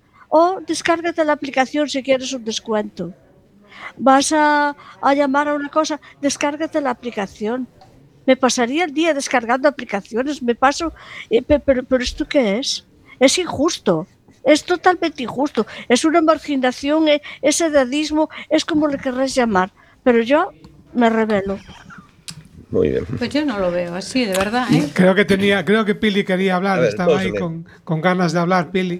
o descárgate la aplicación si quieres un descuento. Vas a llamar a una cosa, descárgate la aplicación. Me pasaría el día descargando aplicaciones, pero ¿esto qué es? Es injusto, es totalmente injusto, es una marginación, es edadismo, es como le querrás llamar, pero yo me rebelo. Muy bien. Pues yo no lo veo así, de verdad, ¿eh? Creo que Pili quería hablar, estaba ahí con ganas de hablar, Pili.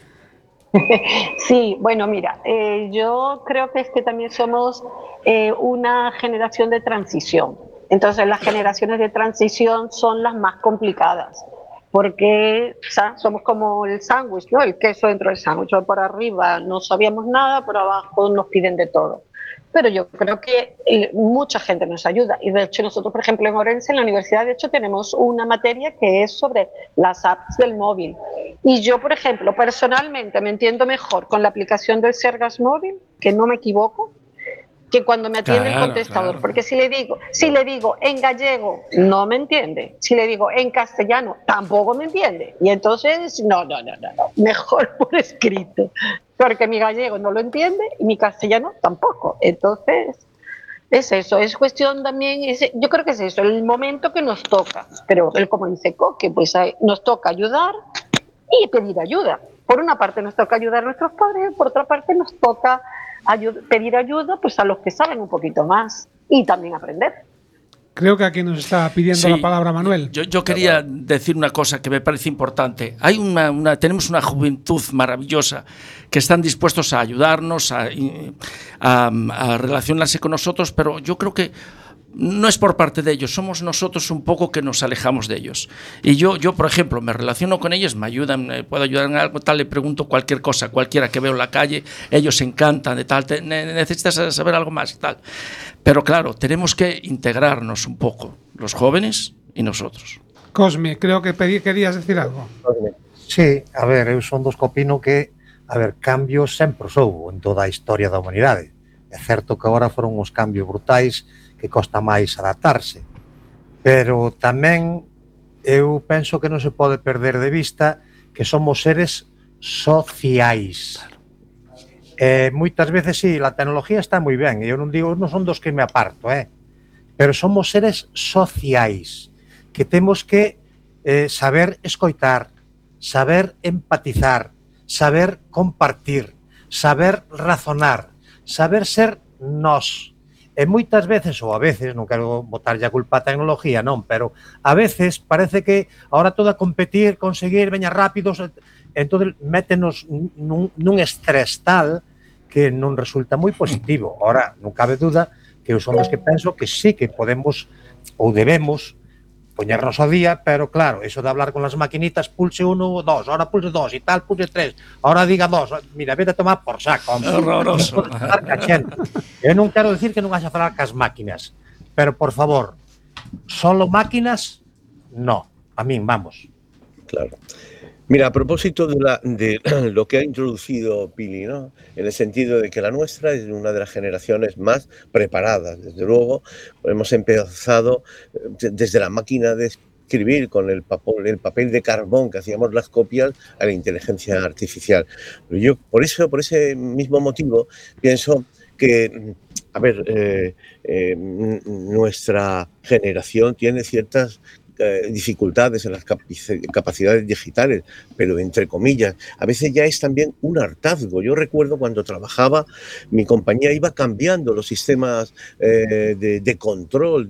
Sí, bueno, mira, yo creo que es que también somos una generación de transición. Entonces las generaciones de transición son las más complicadas, porque somos como el sándwich, ¿no? El queso dentro del sándwich. Por arriba no sabíamos nada, por abajo nos piden de todo. Pero yo creo que mucha gente nos ayuda. Y de hecho nosotros, por ejemplo, en Orense, en la universidad, de hecho, tenemos una materia que es sobre las apps del móvil. Y yo, por ejemplo, personalmente me entiendo mejor con la aplicación del Sergas Móvil, que no me equivoco, que cuando me atiende el contestador. Claro. Porque si le digo en gallego, no me entiende. Si le digo en castellano, tampoco me entiende. Y entonces, no. Mejor por escrito. Porque mi gallego no lo entiende y mi castellano tampoco. Entonces, es eso. Es cuestión también, yo creo que es eso, el momento que nos toca. Pero como dice Coque, pues nos toca ayudar y pedir ayuda. Por una parte nos toca ayudar a nuestros padres, por otra parte nos toca pedir ayuda pues a los que saben un poquito más y también aprender. Creo que aquí nos está pidiendo la palabra Manuel. Yo quería decir una cosa que me parece importante. Tenemos una juventud maravillosa que están dispuestos a ayudarnos, a relacionarse con nosotros, pero yo creo que no es por parte de ellos, somos nosotros un poco que nos alejamos de ellos. Y yo por ejemplo, me relaciono con ellos, me ayudan, puedo ayudar en algo, tal, le pregunto cualquier cosa, cualquiera que veo en la calle, ellos se encantan de tal, necesitas saber algo más y tal. Pero claro, tenemos que integrarnos un poco, los jóvenes y nosotros. Cosme, creo que querías decir algo. Sí, a ver, eu son dos que opino que, cambios sempre houbo en toda a historia da humanidade. É certo que agora foron uns cambios brutais que costa máis adaptarse, pero tamén eu penso que non se pode perder de vista que somos seres sociais. Moitas veces, sí, a tecnología está moi ben, eu non digo, non son dos que me aparto, pero somos seres sociais, que temos que saber escoitar, saber empatizar, saber compartir, saber razonar, saber ser nós. E moitas veces, ou a veces, non quero botarlle a culpa a tecnología, non, pero a veces parece que ahora todo a competir, conseguir, veña rápidos, entón métenos nun estrés tal que non resulta moi positivo. Ahora, non cabe duda que eu son dos que penso que sí que podemos ou debemos poñernos ao día, pero claro, eso de hablar con las maquinitas, pulse 1 ou 2, ahora pulse 2 e tal, pulse 3, ahora diga 2, mira, vete a tomar por saco. Horroroso. Eu non quero decir que non haxa falar cas máquinas, pero por favor, solo máquinas, no, a min, vamos. Claro. Mira, a propósito de lo que ha introducido Pili, ¿no? En el sentido de que la nuestra es una de las generaciones más preparadas, desde luego. Hemos empezado desde la máquina de escribir con el papel de carbón que hacíamos las copias a la inteligencia artificial. Pero yo, por ese mismo motivo, pienso que, a ver, nuestra generación tiene ciertas dificultades en las capacidades digitales, pero entre comillas, a veces ya es también un hartazgo. Yo recuerdo cuando trabajaba, mi compañía iba cambiando los sistemas de control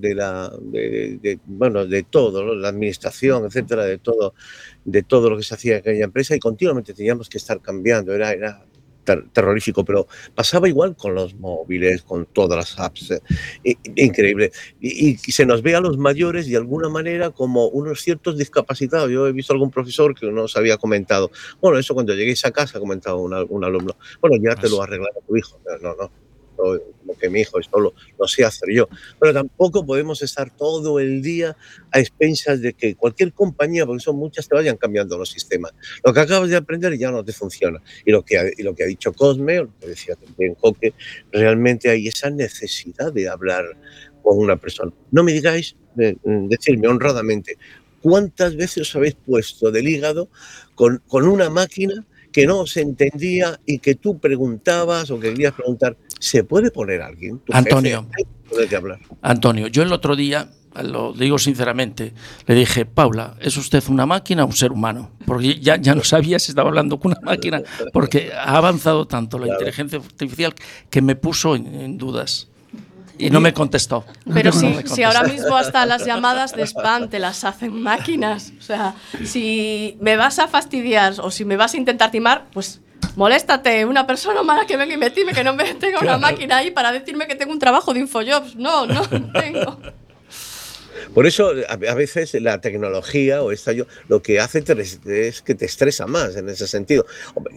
de todo, ¿no? La administración, etcétera, de todo lo que se hacía en aquella empresa, y continuamente teníamos que estar cambiando. Era terrorífico, pero pasaba igual con los móviles, con todas las apps, increíble. Y se nos ve a los mayores de alguna manera como unos ciertos discapacitados. Yo he visto algún profesor que nos había comentado, bueno, eso cuando lleguéis a casa, ha comentado un alumno, bueno, ya te lo arreglará tu hijo. No, como que mi hijo esto lo sé hacer yo. Pero tampoco podemos estar todo el día a expensas de que cualquier compañía, porque son muchas, te vayan cambiando los sistemas. Lo que acabas de aprender ya no te funciona. Y lo que ha dicho Cosme, o lo que decía también Coque, realmente hay esa necesidad de hablar con una persona. No me digáis, decirme honradamente, ¿cuántas veces os habéis puesto del hígado con una máquina que no se entendía y que tú preguntabas o que querías preguntar? ¿Se puede poner alguien? Antonio, hablar. Antonio, yo el otro día, lo digo sinceramente, le dije, Paula, ¿es usted una máquina o un ser humano? Porque ya no sabía si estaba hablando con una máquina, porque ha avanzado tanto la inteligencia artificial que me puso en dudas. Y no me contestó. Pero si ahora mismo hasta las llamadas de spam te las hacen máquinas. O sea, si me vas a fastidiar o si me vas a intentar timar, pues moléstate, una persona mala que venga y me time, que no me tenga una máquina ahí para decirme que tengo un trabajo de Infojobs. No tengo. Por eso, a veces la tecnología o lo que hace es que te estresa más en ese sentido.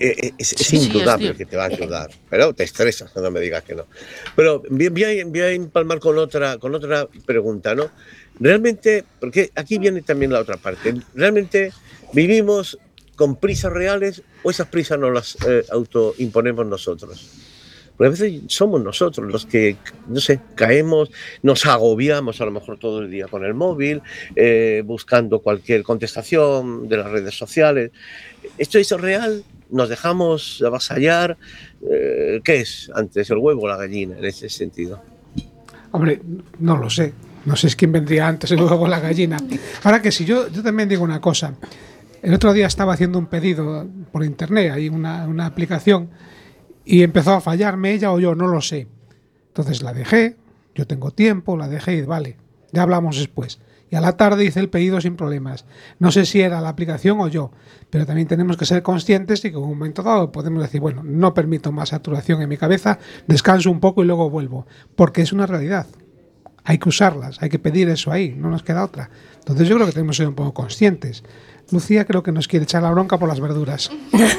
Es indudable que te va a ayudar, pero te estresas, no me digas que no. Pero voy a empalmar con otra pregunta, ¿no? Realmente, porque aquí viene también la otra parte, ¿realmente vivimos con prisas reales o esas prisas nos las autoimponemos nosotros? Porque a veces somos nosotros los que, no sé, caemos, nos agobiamos a lo mejor todo el día con el móvil, buscando cualquier contestación de las redes sociales. ¿Esto es real? ¿Nos dejamos avasallar? ¿Qué es antes, el huevo o la gallina en ese sentido? Hombre, no lo sé. No sé quién vendría antes, el huevo o la gallina. Ahora que si yo también digo una cosa. El otro día estaba haciendo un pedido por internet, hay una aplicación, y empezó a fallarme ella o yo, no lo sé. Entonces la dejé, yo tengo tiempo, la dejé y vale, ya hablamos después. Y a la tarde hice el pedido sin problemas. No sé si era la aplicación o yo, pero también tenemos que ser conscientes de que en un momento dado podemos decir, bueno, no permito más saturación en mi cabeza, descanso un poco y luego vuelvo, porque es una realidad. Hay que usarlas, hay que pedir eso ahí, no nos queda otra. Entonces yo creo que tenemos que ser un poco conscientes. Lucía creo que nos quiere echar la bronca por las verduras.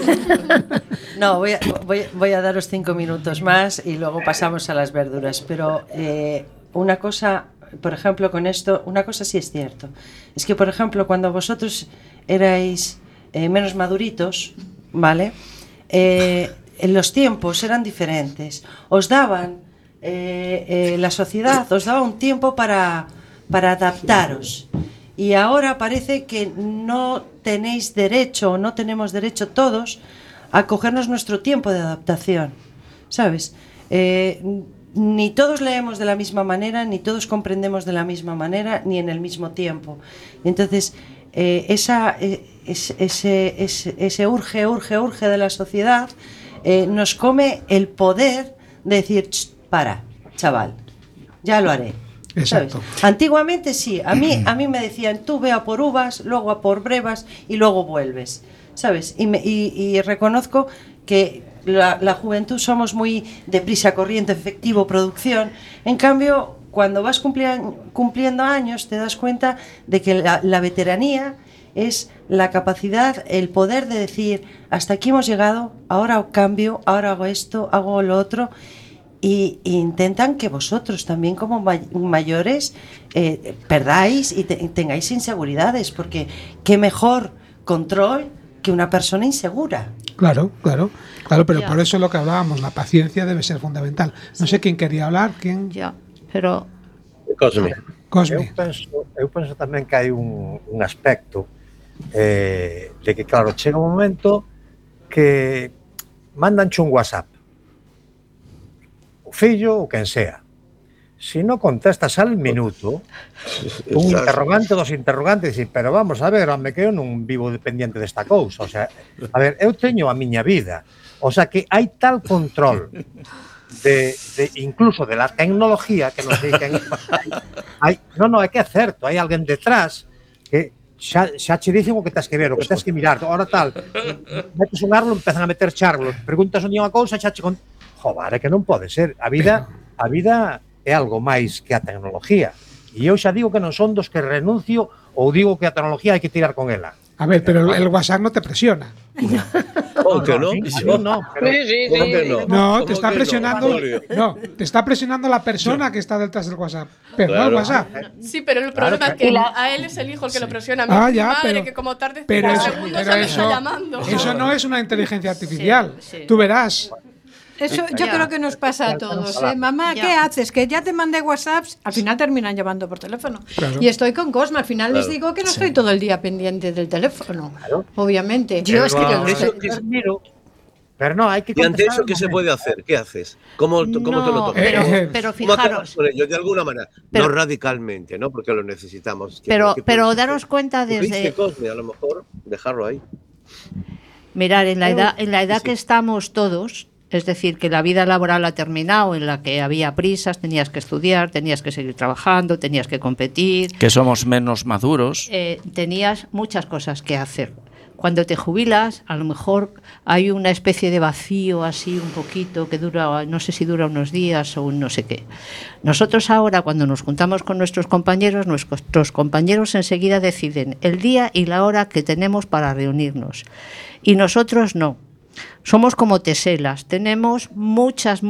No, voy a daros 5 minutos más y luego pasamos a las verduras. Pero una cosa, por ejemplo, con esto, una cosa sí es cierto. Es que, por ejemplo, cuando vosotros erais menos maduritos, ¿vale? Los tiempos eran diferentes. Os daban la sociedad os daba un tiempo para adaptaros. Y ahora parece que no tenéis derecho, o no tenemos derecho todos, a cogernos nuestro tiempo de adaptación, ¿sabes? Ni todos leemos de la misma manera, ni todos comprendemos de la misma manera, ni en el mismo tiempo. Entonces, ese urge de la sociedad nos come el poder de decir, para, chaval, ya lo haré. Exacto. ¿Sabes? Antiguamente sí, a mí me decían, tú ve a por uvas, luego a por brevas y luego vuelves, ¿sabes? Y reconozco que la juventud somos muy deprisa, corriente, efectivo, producción. En cambio, cuando vas cumpliendo años, te das cuenta de que la veteranía es la capacidad, el poder de decir, hasta aquí hemos llegado, ahora cambio, ahora hago esto, hago lo otro. Y intentan que vosotros también como mayores perdáis y tengáis inseguridades, porque qué mejor control que una persona insegura. Claro, pero por eso es lo que hablábamos, la paciencia debe ser fundamental. No sé quién quería hablar, quién. Ya, pero Cosme. Eu penso tamén que hai un aspecto de que, claro, chega un momento que mandanche un WhatsApp, o fillo ou quen sea. Si non contestas al minuto, un interrogante dos interrogantes, dicir, pero vamos a ver, home, que eu non vivo dependiente desta cousa. O sea, a ver, eu teño a miña vida. O sea, que hai tal control de incluso de la tecnología que non sei quen hai. Non, é que é certo, hai alguén detrás que xa che dicen o que tens que ver, o que tens que mirar. Ahora tal, metes un arlo, empezan a meter charlos, preguntas onde unha cousa, xa che joder, é que non pode ser. A vida é algo máis que a tecnología. E eu xa digo que non son dos que renuncio ou digo que a tecnología hai que tirar con ela. A ver, pero el WhatsApp no te presiona. ¿Cómo que no? No. No, te está presionando. No, te está presionando la persona que está detrás del WhatsApp. Pero no el WhatsApp. Sí, pero el problema es que a él es el hijo el que lo presiona. A mí es mi madre que como tarde 5 segundos ya me está llamando. Eso no es una inteligencia artificial. Tú verás. Eso yo creo que nos pasa a todos. Mamá, ¿qué haces? Que ya te mandé WhatsApps. Al final terminan llamando por teléfono. Claro. Y estoy con Cosme. Al final les digo que no estoy todo el día pendiente del teléfono. Claro. Obviamente. Yo es que yo pero no, hay que. Y ante eso, ¿qué se puede hacer? ¿Qué haces? ¿Cómo te lo tomas? Pero fijaros. Con ello, de alguna manera, no radicalmente, ¿no? Porque lo necesitamos. Pero daros cuenta desde. Cosme, a lo mejor dejarlo ahí. Mirar, en la edad que estamos todos. Es decir, que la vida laboral ha terminado, en la que había prisas, tenías que estudiar, tenías que seguir trabajando, tenías que competir. Que somos menos maduros. Tenías muchas cosas que hacer. Cuando te jubilas, a lo mejor hay una especie de vacío así un poquito que dura, no sé si dura unos días o no sé qué. Nosotros ahora, cuando nos juntamos con nuestros compañeros enseguida deciden el día y la hora que tenemos para reunirnos. Y nosotros no. Somos como teselas, tenemos muchas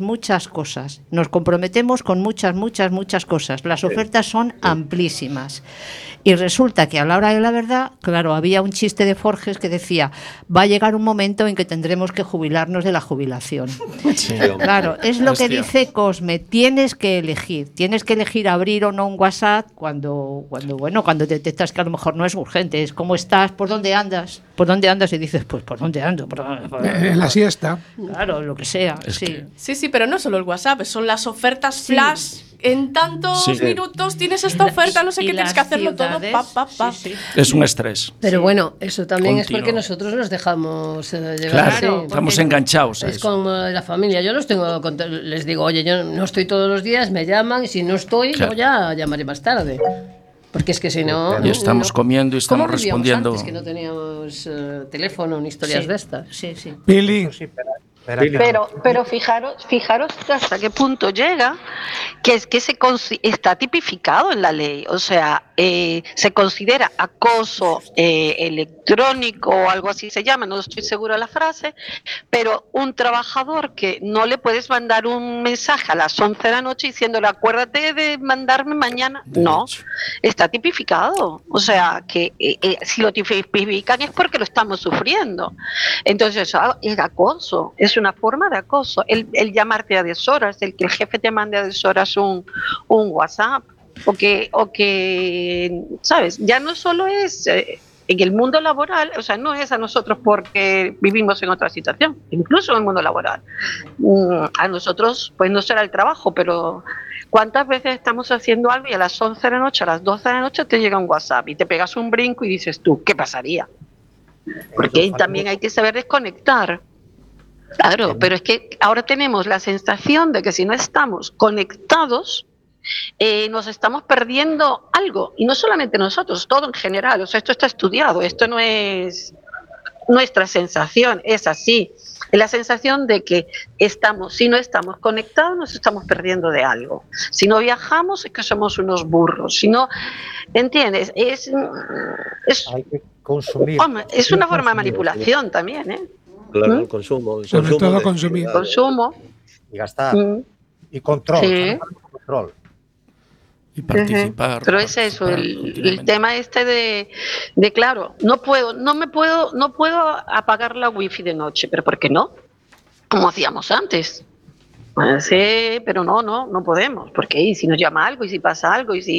cosas, nos comprometemos con muchas cosas, las ofertas son amplísimas y resulta que a la hora de la verdad, claro, había un chiste de Forges que decía, va a llegar un momento en que tendremos que jubilarnos de la jubilación. Sí, claro, es lo que dice Cosme, tienes que elegir abrir o no un WhatsApp cuando detectas que a lo mejor no es urgente, es cómo estás, por dónde andas y dices, pues por dónde ando, en la siesta. Claro, lo que sea. Sí, pero no solo el WhatsApp, son las ofertas flash. En tantos minutos tienes esta oferta, no sé qué, tienes que hacerlo todo. Es un estrés. Pero bueno, eso también continuo. Es porque nosotros nos dejamos llevar. Claro, estamos enganchados. Es como la familia. Yo les digo, oye, yo no estoy todos los días, me llaman y si no estoy, luego ya llamaré más tarde. Porque es que si no... Y estamos comiendo y estamos respondiendo... Antes que no teníamos teléfono ni historias de estas. Sí. Pili. Pero fijaros hasta qué punto llega, que es que está tipificado en la ley, o sea, se considera acoso electrónico o algo así se llama, no estoy segura de la frase, pero un trabajador que no le puedes mandar un mensaje a las 11 de la noche diciéndole acuérdate de mandarme mañana, no, está tipificado, o sea, que si lo tipifican es porque lo estamos sufriendo, entonces eso es acoso, eso una forma de acoso. El llamarte a deshoras, el que el jefe te mande a deshoras un WhatsApp, o que, ¿sabes? Ya no solo es en el mundo laboral, o sea, no es a nosotros porque vivimos en otra situación, incluso en el mundo laboral. A nosotros, pues no será el trabajo, pero ¿cuántas veces estamos haciendo algo y a las 11 de la noche, a las 12 de la noche te llega un WhatsApp y te pegas un brinco y dices tú, ¿qué pasaría? Porque también hay que saber desconectar. Claro, pero es que ahora tenemos la sensación de que si no estamos conectados, nos estamos perdiendo algo. Y no solamente nosotros, todo en general. O sea, esto está estudiado, esto no es nuestra sensación, es así. Es la sensación de que si no estamos conectados, nos estamos perdiendo de algo. Si no viajamos, es que somos unos burros. Si no, ¿entiendes? Hay que consumir. Es una forma de manipulación también, ¿eh? Claro, el consumo. Sobre todo consumir. Consumo. Y gastar. Y control. Sí. Control. Y participar. Pero es eso, el tema de claro, no puedo apagar la wifi de noche, pero ¿por qué no? Como hacíamos antes. Sí, pero no podemos, porque ¿y si nos llama algo? ¿Y si pasa algo? ¿Y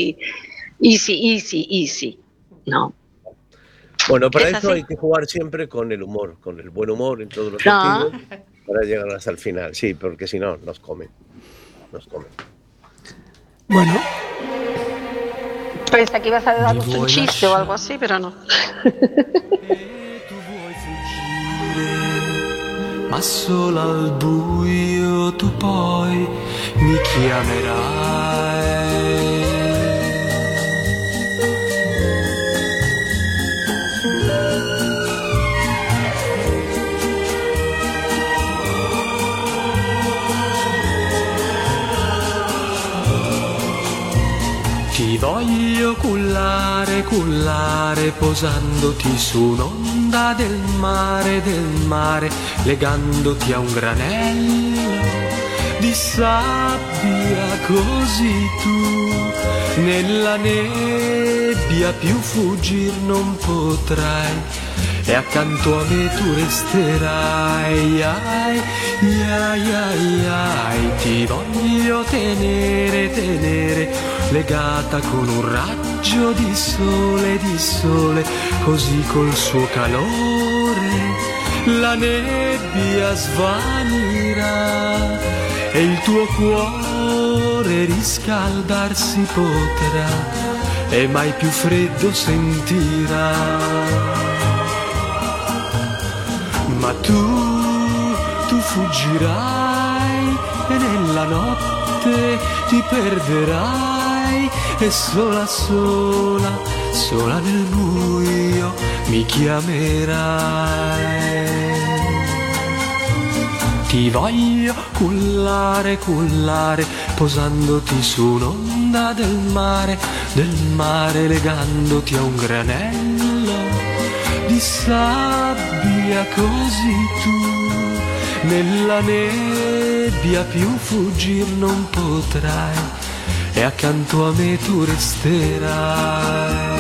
si? No. Bueno, para eso hay que jugar siempre con el humor, con el buen humor en todos los sentidos, para llegar hasta el final. Sí, porque si no, nos comen. Bueno. Pensé que ibas a darnos un chiste o algo así, pero no. Ma solo al buio tu poi mi chiamerai. Ti voglio cullare, posandoti su un'onda del mare, legandoti a un granello di sabbia, così tu nella nebbia più fuggir non potrai, e accanto a me tu resterai, ti voglio tenere, legata con un raggio di sole, così col suo calore la nebbia svanirà e il tuo cuore riscaldarsi potrà e mai più freddo sentirà. Ma tu fuggirai e nella notte ti perderai e sola nel buio mi chiamerai. Ti voglio cullare, posandoti su un'onda del mare, legandoti a un granello di sabbia, così tu nella nebbia più fuggir non potrai e accanto a me tu resterai.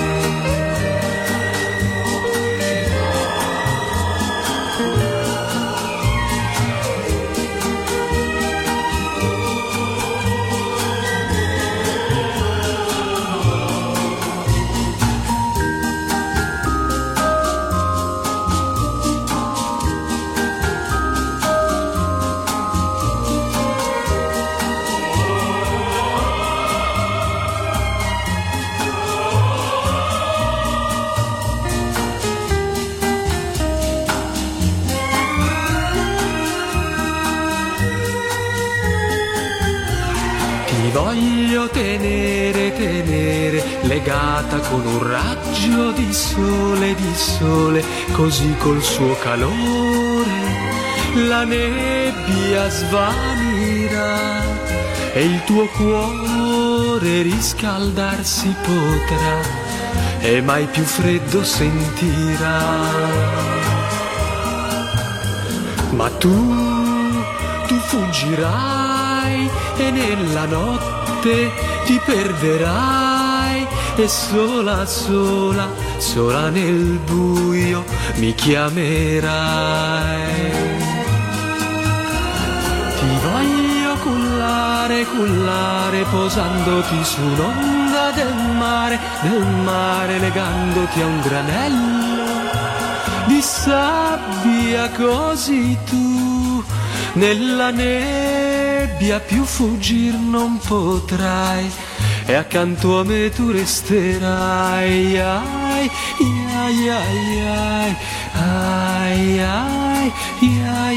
Voglio tenere, legata con un raggio di sole, così col suo calore la nebbia svanirà e il tuo cuore riscaldarsi potrà e mai più freddo sentirà. Ma tu fuggirai e nella notte ti perderai e sola nel buio mi chiamerai. Ti voglio cullare, cullare, posandoti su un'onda del mare, legandoti a un granello di sabbia, così tu nella nebbia più fuggir non potrai, e accanto a me tu resterai. Ai, ai, ai, ai, ai, ai, ai.